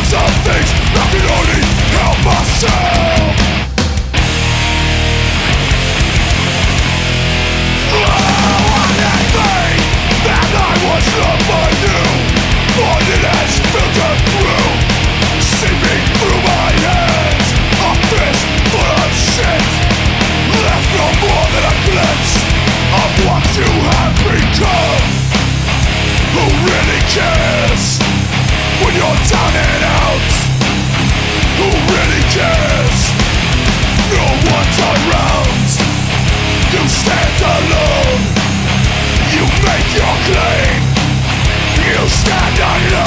Some things I can only help myself. Anything that I was never knew, voided has filtered through, seeping through my hands. A fist full of shit, left no more than a glimpse of what you have become. Who really cares when you're down and out? Who really cares? No one's around. You stand alone. You make your claim. You stand alone.